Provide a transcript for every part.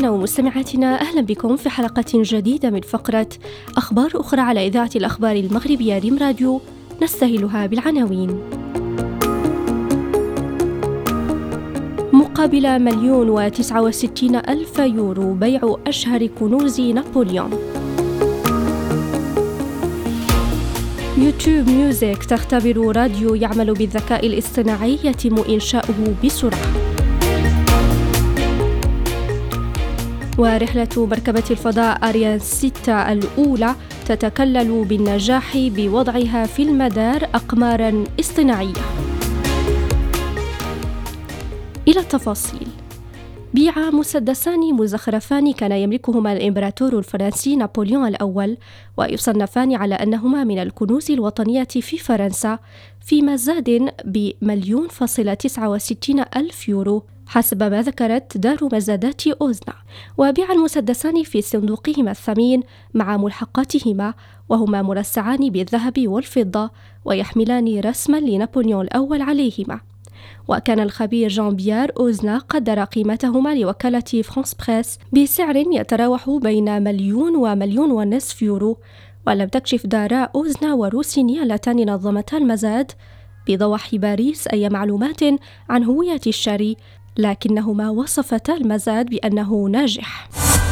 مستمعينا ومستمعاتنا، أهلا بكم في حلقة جديدة من فقرة أخبار أخرى على إذاعة الأخبار المغربية ريم راديو، نستهلها بالعناوين. مقابل 1,069,000 يورو بيع أشهر كنوز نابليون. يوتيوب ميوزك تختبر راديو يعمل بالذكاء الاصطناعي يتم إنشاؤه بسرعة. ورحلة مركبة الفضاء أريان 6 الأولى تتكلل بالنجاح بوضعها في المدار أقماراً اصطناعية. إلى التفاصيل. بيع مسدسان مزخرفان كان يملكهما الإمبراطور الفرنسي نابليون الأول، ويصنفان على أنهما من الكنوز الوطنية في فرنسا، في مزاد ب1,069,000 يورو حسب ما ذكرت دار مزادات أوزنا. وبيع المسدسان في صندوقهما الثمين مع ملحقاتهما، وهما مرصعان بالذهب والفضة ويحملان رسما لنابليون الأول عليهما. وكان الخبير جان بيير أوزنا قدر قيمتهما لوكالة فرانس بريس بسعر يتراوح بين 1,000,000 و1,500,000 يورو. ولم تكشف دارا أوزنا وروسيني اللتان نظمتا المزاد بضوح باريس أي معلومات عن هوية الشاري، لكنهما وصفتا المزاد بأنه ناجح.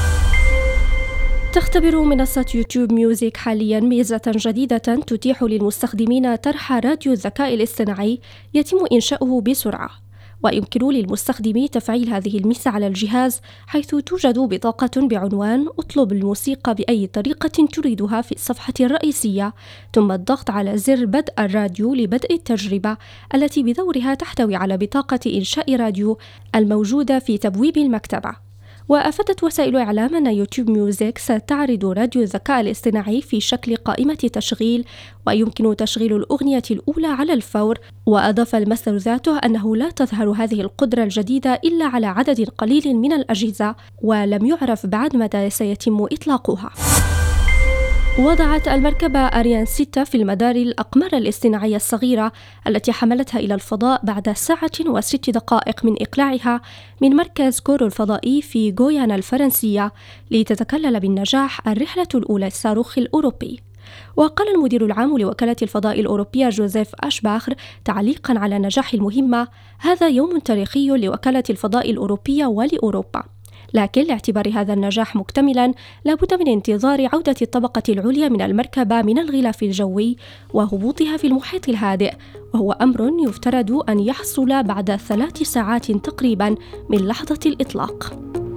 تختبر منصة يوتيوب ميوزك حالياً ميزة جديدة تتيح للمستخدمين طرح راديو الذكاء الاصطناعي يتم إنشاؤه بسرعة، ويمكن للمستخدم تفعيل هذه الميزة على الجهاز، حيث توجد بطاقة بعنوان اطلب الموسيقى بأي طريقة تريدها في الصفحة الرئيسية، ثم الضغط على زر بدء الراديو لبدء التجربة التي بدورها تحتوي على بطاقة إنشاء راديو الموجودة في تبويب المكتبة. وأفادت وسائل إعلام أن يوتيوب ميوزك ستعرض راديو الذكاء الاصطناعي في شكل قائمة تشغيل، ويمكن تشغيل الأغنية الأولى على الفور. وأضاف المصدر ذاته أنه لا تظهر هذه القدرة الجديدة إلا على عدد قليل من الأجهزة، ولم يعرف بعد متى سيتم إطلاقها. وضعت المركبة أريان 6 في المدار الأقمار الاصطناعية الصغيرة التي حملتها إلى الفضاء بعد 1 ساعة و6 دقائق من إقلاعها من مركز كورو الفضائي في غويانا الفرنسية، لتتكلل بالنجاح الرحلة الأولى الصاروخ الأوروبي. وقال المدير العام لوكالة الفضاء الأوروبية جوزيف أشباخر تعليقا على نجاح المهمة: هذا يوم تاريخي لوكالة الفضاء الأوروبية ولأوروبا، لكن لاعتبار هذا النجاح مكتملا لابد من انتظار عودة الطبقة العليا من المركبة من الغلاف الجوي وهبوطها في المحيط الهادئ، وهو أمر يفترض أن يحصل بعد 3 ساعات تقريبا من لحظة الإطلاق.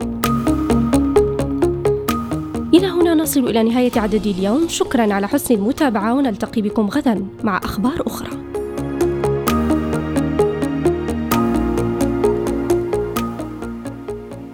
إلى هنا نصل إلى نهاية عدد اليوم، شكرا على حسن المتابعة، ونلتقي بكم غدا مع أخبار أخرى.